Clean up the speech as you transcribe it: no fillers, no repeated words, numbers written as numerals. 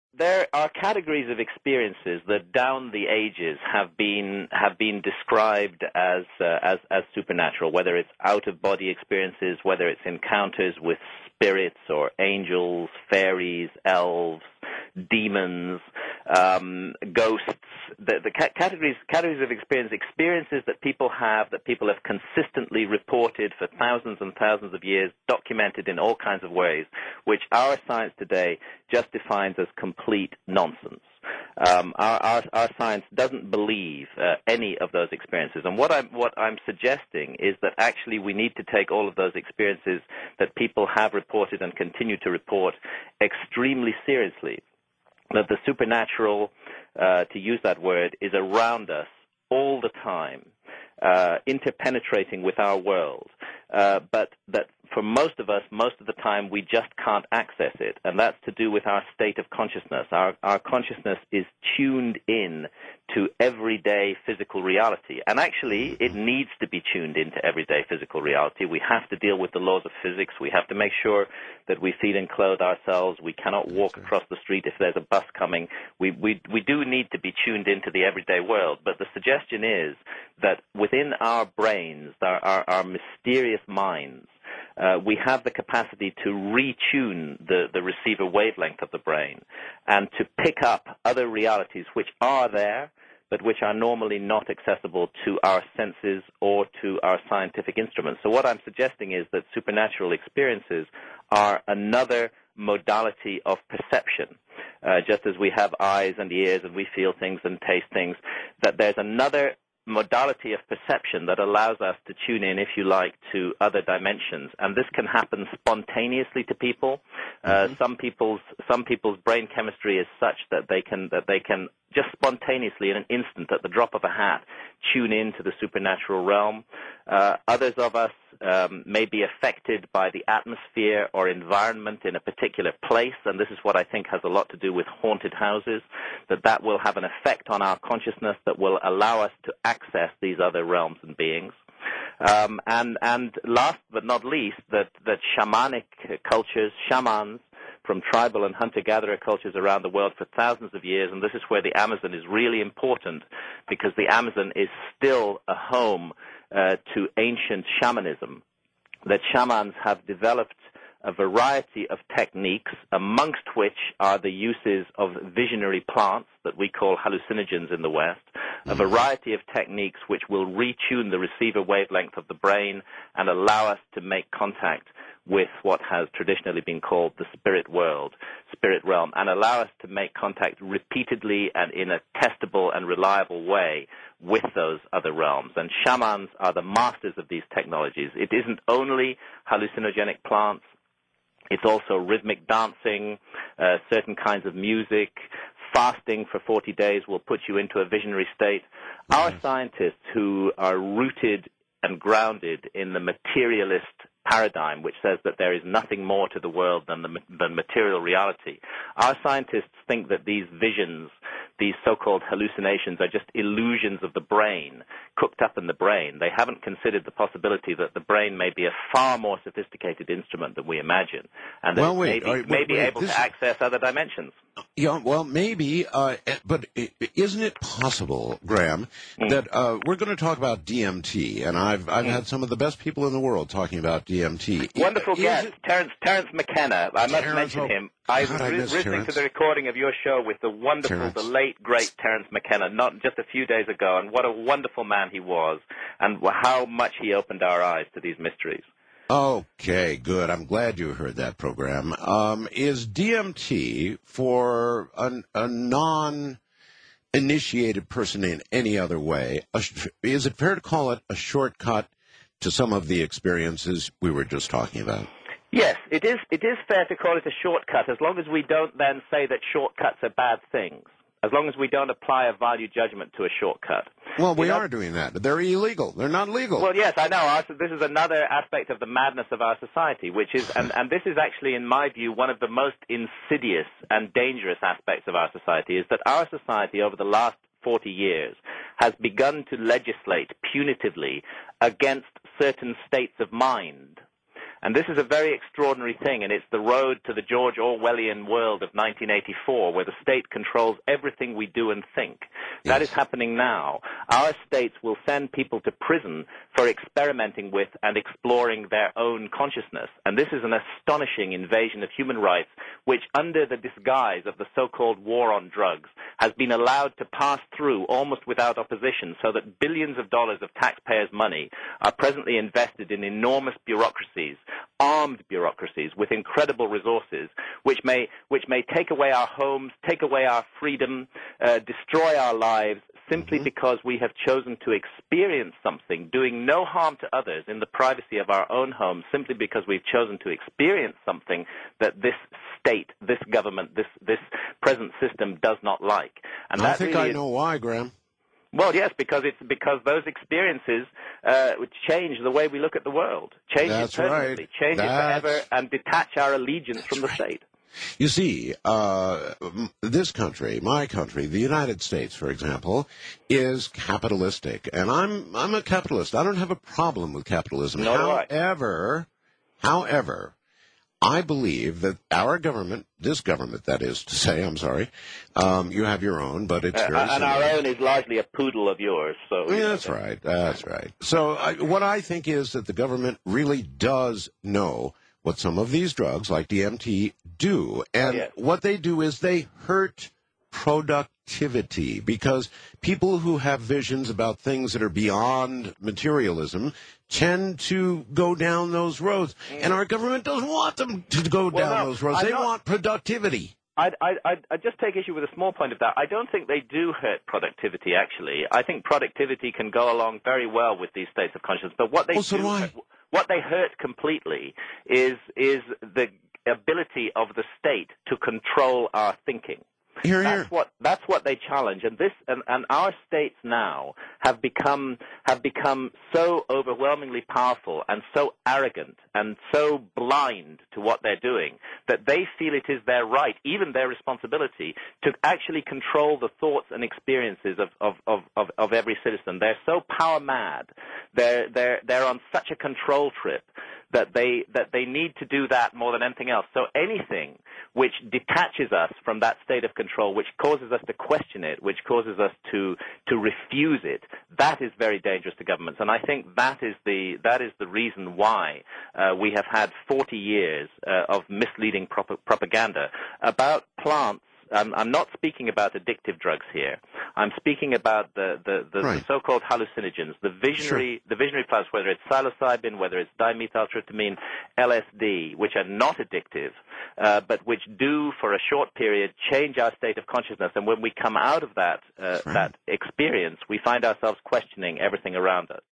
there are categories of experiences that down the ages have been described as supernatural, whether it's out-of-body experiences, whether it's encounters with spirits or angels, fairies, elves, demons, ghosts. The categories of experiences that people have consistently reported for thousands and thousands of years, documented in all kinds of ways, which our science today just defines as complete nonsense. Our science doesn't believe any of those experiences, and what I'm suggesting is that actually we need to take all of those experiences that people have reported and continue to report extremely seriously. That the supernatural, to use that word, is around us all the time, interpenetrating with our world, but that for most of us, most of the time, we just can't access it, and that's to do with our state of consciousness. Our consciousness is tuned in to everyday physical reality, and actually, it needs to be tuned into everyday physical reality. We have to deal with the laws of physics. We have to make sure that we feed and clothe ourselves. We cannot walk across the street if there's a bus coming. We do need to be tuned into the everyday world, but the suggestion is that within our brains, our mysterious minds, we have the capacity to retune the receiver wavelength of the brain and to pick up other realities which are there, but which are normally not accessible to our senses or to our scientific instruments. So what I'm suggesting is that supernatural experiences are another modality of perception. Just as we have eyes and ears and we feel things and taste things, that there's another modality of perception that allows us to tune in, if you like, to other dimensions, and this can happen spontaneously to people. Some people's brain chemistry is such that they can just spontaneously, in an instant, at the drop of a hat, tune into the supernatural realm. Others of us may be affected by the atmosphere or environment in a particular place, and this is what I think has a lot to do with haunted houses, that will have an effect on our consciousness that will allow us to access these other realms and beings. And last but not least, that shamanic cultures, shamans, from tribal and hunter-gatherer cultures around the world for thousands of years, and this is where the Amazon is really important, because the Amazon is still a home to ancient shamanism, that shamans have developed a variety of techniques, amongst which are the uses of visionary plants that we call hallucinogens in the West, a variety of techniques which will retune the receiver wavelength of the brain and allow us to make contact with what has traditionally been called the spirit world, spirit realm, and allow us to make contact repeatedly and in a testable and reliable way with those other realms. And shamans are the masters of these technologies. It isn't only hallucinogenic plants. It's also rhythmic dancing, certain kinds of music. Fasting for 40 days will put you into a visionary state. Our scientists, who are rooted and grounded in the materialist paradigm, which says that there is nothing more to the world than material reality, our scientists think that these visions, these so-called hallucinations, are just illusions of the brain, cooked up in the brain. They haven't considered the possibility that the brain may be a far more sophisticated instrument than we imagine, and that it may be able to access other dimensions. Yeah, well, maybe, but isn't it possible, Graham, that we're going to talk about DMT, and I've had some of the best people in the world talking about DMT. Wonderful guest, Terence McKenna. I must mention him. I was listening to the recording of your show with the wonderful, the late, great Terence McKenna, not just a few days ago, and what a wonderful man he was, and how much he opened our eyes to these mysteries. Okay, good. I'm glad you heard that program. Is DMT, for a non-initiated person in any other way, is it fair to call it a shortcut to some of the experiences we were just talking about? Yes, it is fair to call it a shortcut, as long as we don't then say that shortcuts are bad things, as long as we don't apply a value judgment to a shortcut. Well, we are doing that. They're illegal. They're not legal. Well, yes, I know. This is another aspect of the madness of our society, which is, and this is actually, in my view, one of the most insidious and dangerous aspects of our society, is that our society over the last 40 years has begun to legislate punitively against certain states of mind. And this is a very extraordinary thing, and it's the road to the George Orwellian world of 1984, where the state controls everything we do and think. Yes. That is happening now. Our states will send people to prison for experimenting with and exploring their own consciousness. And this is an astonishing invasion of human rights, which, under the disguise of the so-called war on drugs, has been allowed to pass through almost without opposition, so that billions of dollars of taxpayers' money are presently invested in enormous bureaucracies, armed bureaucracies with incredible resources, which may take away our homes, take away our freedom, destroy our lives, simply because we have chosen to experience something, doing no harm to others in the privacy of our own homes, simply because we've chosen to experience something that this state, this government, this present system does not like. And I think I know why, Graham. Well, yes, because those experiences change the way we look at the world, change it permanently, change it forever, and detach our allegiance from the state. You see, this country, my country, the United States, for example, is capitalistic, and I'm a capitalist. I don't have a problem with capitalism. However, I believe that our government, this government, that is to say, I'm sorry, you have your own, but it's very and similar. our own is largely a poodle of yours. So that's right. That's right. So what I think is that the government really does know what some of these drugs, like DMT, do. And what they do is they hurt productivity, because people who have visions about things that are beyond materialism tend to go down those roads. And our government doesn't want them to go down those roads. They want productivity. I just take issue with a small point of that. I don't think they do hurt productivity, actually. I think productivity can go along very well with these states of consciousness. But what they what they hurt completely is the ability of the state to control our thinking. That's what they challenge, and our states now have become so overwhelmingly powerful and so arrogant and so blind to what they're doing that they feel it is their right, even their responsibility, to actually control the thoughts and experiences of every citizen. They're so power mad. They're on such a control trip that they need to do that more than anything else. So anything which detaches us from that state of control, which causes us to question it, which causes us to refuse it, that is very dangerous to governments. And I think that is the reason why we have had 40 years of misleading propaganda about plants. I'm not speaking about addictive drugs here. I'm speaking about the so-called hallucinogens, the visionary plants, whether it's psilocybin, whether it's dimethyltryptamine, LSD, which are not addictive, but which do, for a short period, change our state of consciousness. And when we come out of that experience, we find ourselves questioning everything around us.